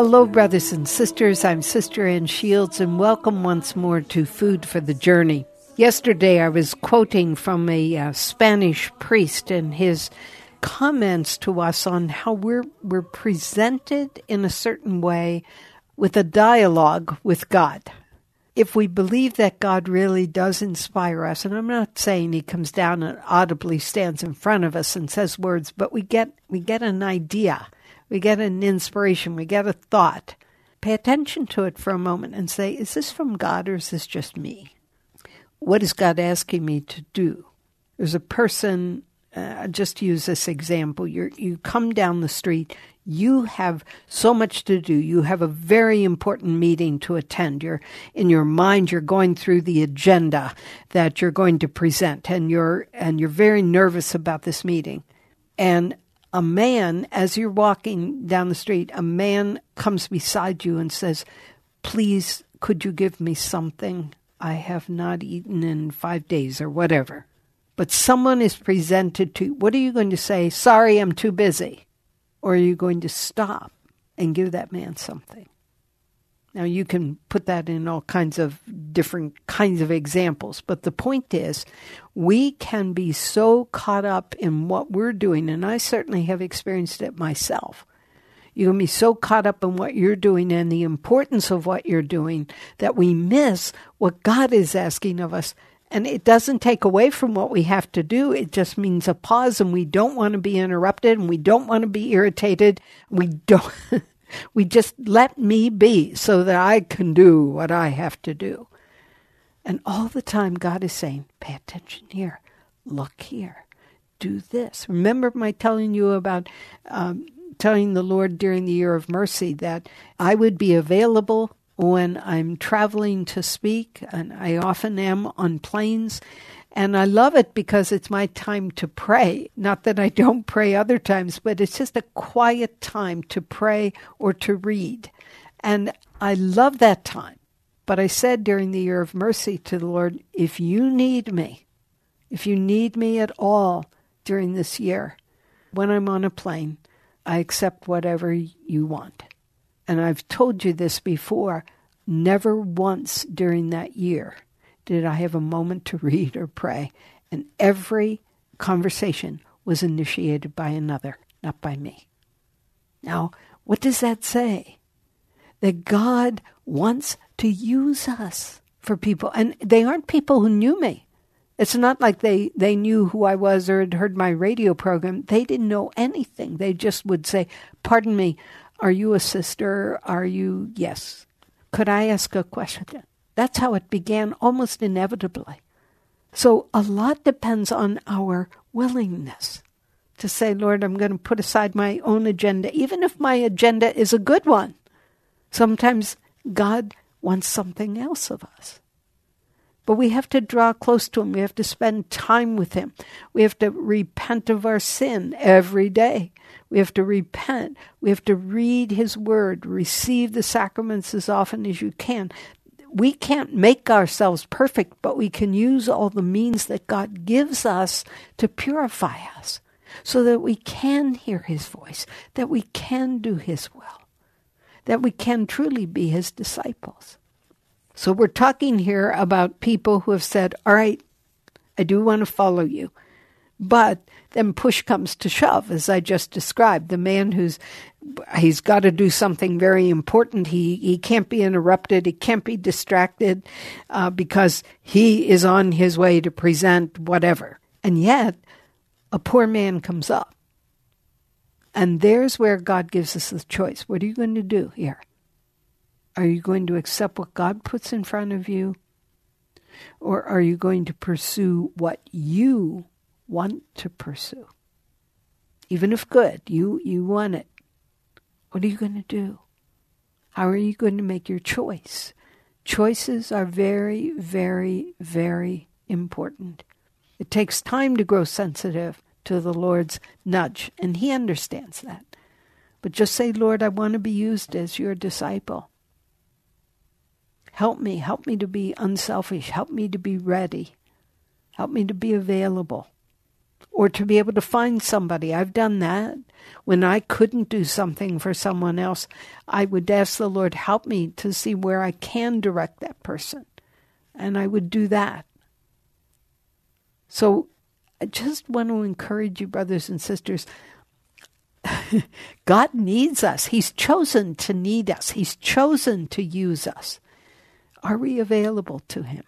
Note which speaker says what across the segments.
Speaker 1: Hello, brothers and sisters. I'm Sister Ann Shields, and welcome once more to Food for the Journey. Yesterday, I was quoting from a Spanish priest and his comments to us on how we're presented in a certain way with a dialogue with God. If we believe that God really does inspire us, and I'm not saying he comes down and audibly stands in front of us and says words, but we get an idea, we get an inspiration, we get a thought. Pay attention to it for a moment and say, is this from God or is this just me? What is God asking me to do? There's a person, just use this example, you come down the street, you have so much to do. You have a very important meeting to attend. In your mind, you're going through the agenda that you're going to present, and you're very nervous about this meeting. And a man, as you're walking down the street, a man comes beside you and says, "Please, could you give me something? I have not eaten in 5 days," or whatever. But someone is presented to you. What are you going to say? "Sorry, I'm too busy." Or are you going to stop and give that man something? Now, you can put that in all kinds of different kinds of examples, but the point is, we can be so caught up in what we're doing, and I certainly have experienced it myself. You can be so caught up in what you're doing and the importance of what you're doing that we miss what God is asking of us. And it doesn't take away from what we have to do. It just means a pause, and we don't want to be interrupted, and we don't want to be irritated. We just let me be so that I can do what I have to do. And all the time God is saying, pay attention here, look here, do this. Remember my telling you about telling the Lord during the year of mercy that I would be available when I'm traveling to speak, and I often am on planes, and I love it because it's my time to pray. Not that I don't pray other times, but it's just a quiet time to pray or to read. And I love that time. But I said during the year of mercy to the Lord, if you need me at all during this year, when I'm on a plane, I accept whatever you want. And I've told you this before, never once during that year did I have a moment to read or pray. And every conversation was initiated by another, not by me. Now, what does that say? That God wants to use us for people. And they aren't people who knew me. It's not like they knew who I was or had heard my radio program. They didn't know anything. They just would say, "Pardon me, are you a sister? Are you?" "Yes." "Could I ask a question?" That's how it began, almost inevitably. So a lot depends on our willingness to say, "Lord, I'm going to put aside my own agenda," even if my agenda is a good one. Sometimes God wants something else of us. But we have to draw close to him. We have to spend time with him. We have to repent of our sin every day. We have to repent. We have to read his word, receive the sacraments as often as you can. We can't make ourselves perfect, but we can use all the means that God gives us to purify us so that we can hear his voice, that we can do his will, that we can truly be his disciples. So we're talking here about people who have said, all right, I do want to follow you. But then push comes to shove, as I just described. The man he's got to do something very important. He can't be interrupted. He can't be distracted because he is on his way to present whatever. And yet, a poor man comes up. And there's where God gives us the choice. What are you going to do here? Are you going to accept what God puts in front of you? Or are you going to pursue what you want to pursue? Even if good, you want it. What are you going to do? How are you going to make your choice? Choices are very, very, very important. It takes time to grow sensitive to the Lord's nudge, and he understands that. But just say, "Lord, I want to be used as your disciple. Help me to be unselfish. Help me to be ready. Help me to be available. or to be able to find somebody. I've done that. When I couldn't do something for someone else, I would ask the Lord, help me to see where I can direct that person. And I would do that. So I just want to encourage you, brothers and sisters. God needs us. He's chosen to need us. He's chosen to use us. Are we available to him?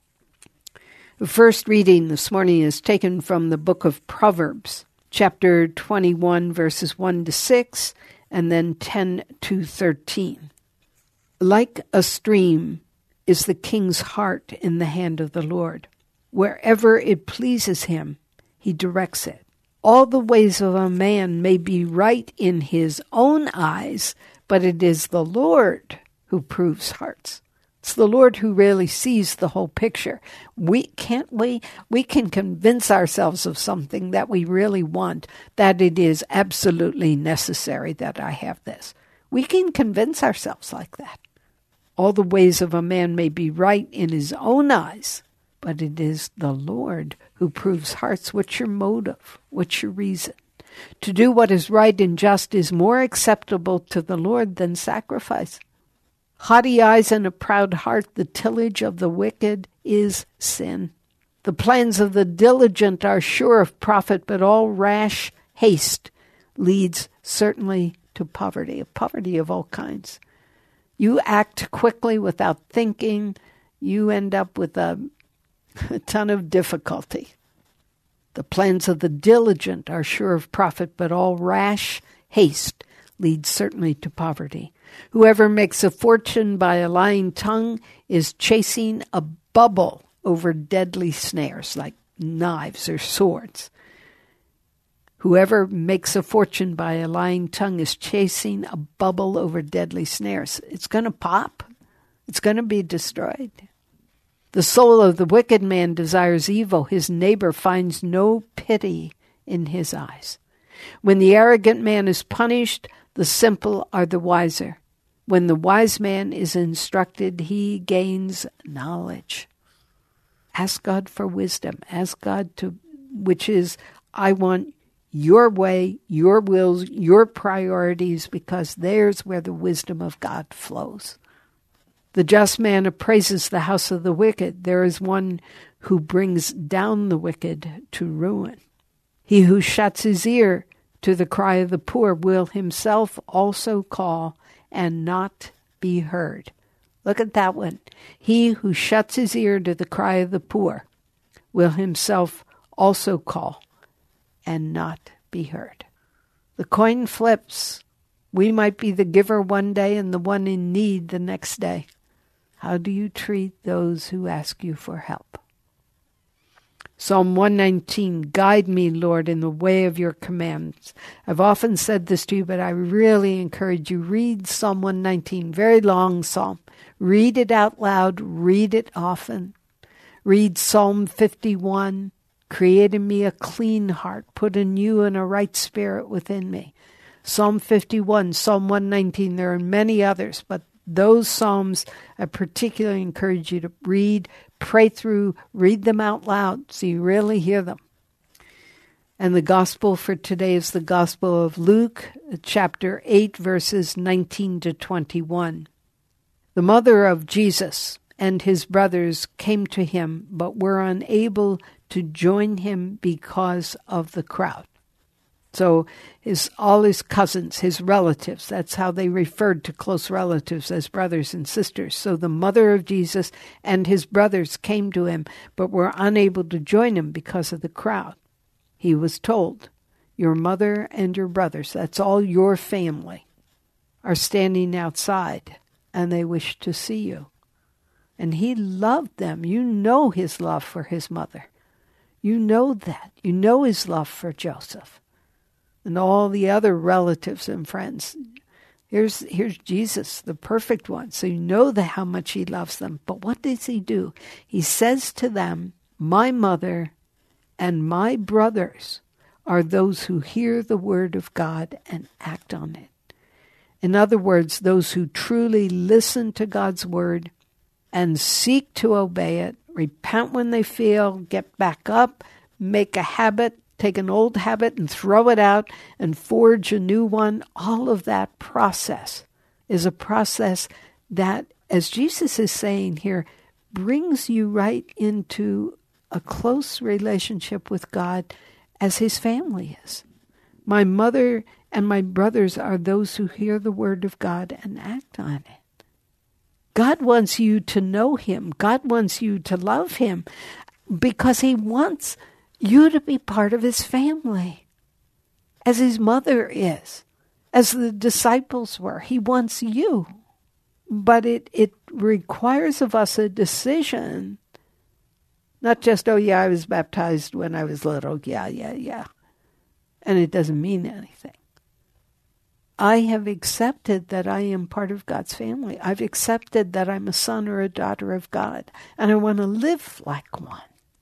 Speaker 1: The first reading this morning is taken from the book of Proverbs, chapter 21, verses 1 to 6, and then 10 to 13. Like a stream is the king's heart in the hand of the Lord. Wherever it pleases him, he directs it. All the ways of a man may be right in his own eyes, but it is the Lord who proves hearts. It's the Lord who really sees the whole picture. We can convince ourselves of something that we really want, that it is absolutely necessary that I have this. We can convince ourselves like that. All the ways of a man may be right in his own eyes, but it is the Lord who proves hearts. What's your motive? What's your reason? To do what is right and just is more acceptable to the Lord than sacrifice. Haughty eyes and a proud heart, the tillage of the wicked is sin. The plans of the diligent are sure of profit, but all rash haste leads certainly to poverty of all kinds. You act quickly without thinking, you end up with a ton of difficulty. The plans of the diligent are sure of profit, but all rash haste leads certainly to poverty. Whoever makes a fortune by a lying tongue is chasing a bubble over deadly snares like knives or swords. Whoever makes a fortune by a lying tongue is chasing a bubble over deadly snares. It's going to pop. It's going to be destroyed. The soul of the wicked man desires evil. His neighbor finds no pity in his eyes. When the arrogant man is punished, the simple are the wiser. When the wise man is instructed, he gains knowledge. Ask God for wisdom. Ask God which is, I want your way, your wills, your priorities, because there's where the wisdom of God flows. The just man appraises the house of the wicked. There is one who brings down the wicked to ruin. He who shuts his ear to the cry of the poor will himself also call and not be heard. Look at that one. He who shuts his ear to the cry of the poor will himself also call and not be heard. The coin flips. We might be the giver one day and the one in need the next day. How do you treat those who ask you for help? Psalm 119, guide me, Lord, in the way of your commands. I've often said this to you, but I really encourage you, read Psalm 119, very long psalm. Read it out loud, read it often. Read Psalm 51, create in me a clean heart, put a new and a right spirit within me. Psalm 51, Psalm 119, there are many others, but those psalms I particularly encourage you to read, pray through, read them out loud so you really hear them. And the gospel for today is the Gospel of Luke, chapter 8, verses 19 to 21. The mother of Jesus and his brothers came to him, but were unable to join him because of the crowd. So all his cousins, his relatives, that's how they referred to close relatives as brothers and sisters. So the mother of Jesus and his brothers came to him, but were unable to join him because of the crowd. He was told, your mother and your brothers, that's all your family, are standing outside, and they wish to see you. And he loved them. You know his love for his mother. You know that. You know his love for Joseph and all the other relatives and friends. Here's Jesus, the perfect one. So you know how much he loves them. But what does he do? He says to them, my mother and my brothers are those who hear the word of God and act on it. In other words, those who truly listen to God's word and seek to obey it, repent when they fail, get back up, make a habit take an old habit and throw it out and forge a new one. All of that process is a process that, as Jesus is saying here, brings you right into a close relationship with God as his family is. My mother and my brothers are those who hear the word of God and act on it. God wants you to know him. God wants you to love him because he wants you to be part of his family, as his mother is, as the disciples were. He wants you. But it requires of us a decision, not just, oh yeah, I was baptized when I was little. Yeah. And it doesn't mean anything. I have accepted that I am part of God's family. I've accepted that I'm a son or a daughter of God, and I want to live like one.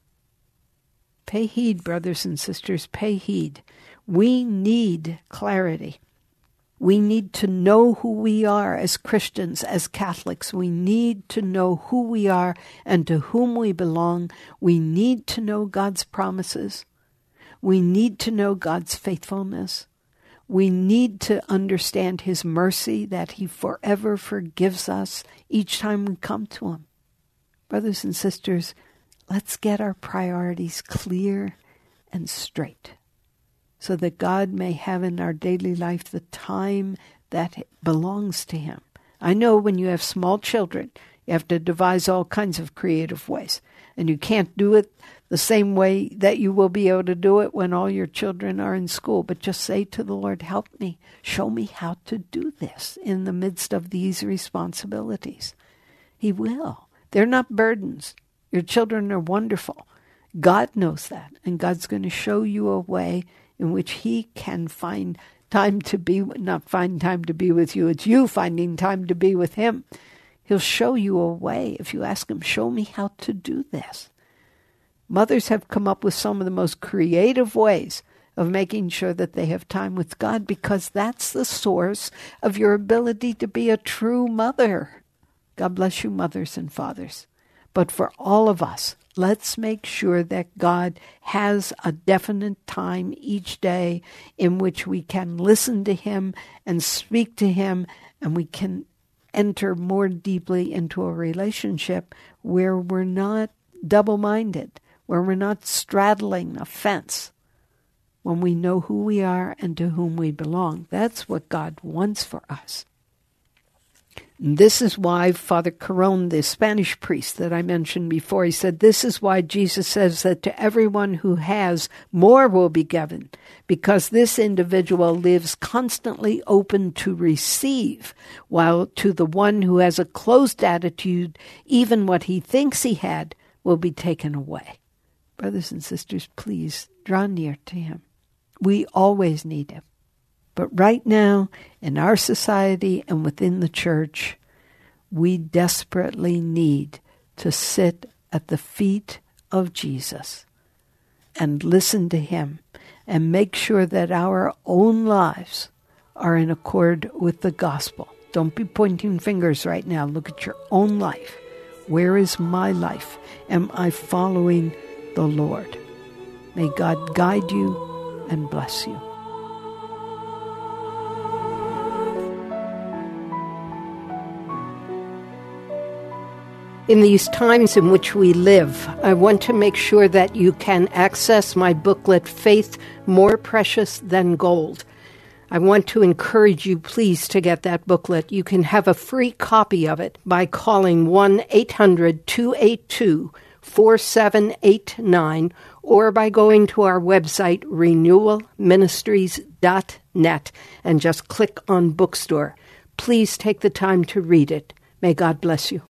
Speaker 1: Pay heed, brothers and sisters, pay heed. We need clarity. We need to know who we are as Christians, as Catholics. We need to know who we are and to whom we belong. We need to know God's promises. We need to know God's faithfulness. We need to understand his mercy, that he forever forgives us each time we come to him. Brothers and sisters, let's get our priorities clear and straight so that God may have in our daily life the time that belongs to him. I know when you have small children, you have to devise all kinds of creative ways, and you can't do it the same way that you will be able to do it when all your children are in school. But just say to the Lord, help me, show me how to do this in the midst of these responsibilities. He will. They're not burdens. Your children are wonderful. God knows that, and God's going to show you a way in which he can find time to be, not find time to be with you, it's you finding time to be with him. He'll show you a way if you ask him, show me how to do this. Mothers have come up with some of the most creative ways of making sure that they have time with God, because that's the source of your ability to be a true mother. God bless you, mothers and fathers. But for all of us, let's make sure that God has a definite time each day in which we can listen to him and speak to him, and we can enter more deeply into a relationship where we're not double-minded, where we're not straddling a fence, when we know who we are and to whom we belong. That's what God wants for us. And this is why Father Caron, the Spanish priest that I mentioned before, he said, this is why Jesus says that to everyone who has, more will be given, because this individual lives constantly open to receive, while to the one who has a closed attitude, even what he thinks he had will be taken away. Brothers and sisters, please draw near to him. We always need him. But right now, in our society and within the church, we desperately need to sit at the feet of Jesus and listen to him and make sure that our own lives are in accord with the gospel. Don't be pointing fingers right now. Look at your own life. Where is my life? Am I following the Lord? May God guide you and bless you. In these times in which we live, I want to make sure that you can access my booklet, Faith More Precious Than Gold. I want to encourage you, please, to get that booklet. You can have a free copy of it by calling 1-800-282-4789 or by going to our website, renewalministries.net, and just click on bookstore. Please take the time to read it. May God bless you.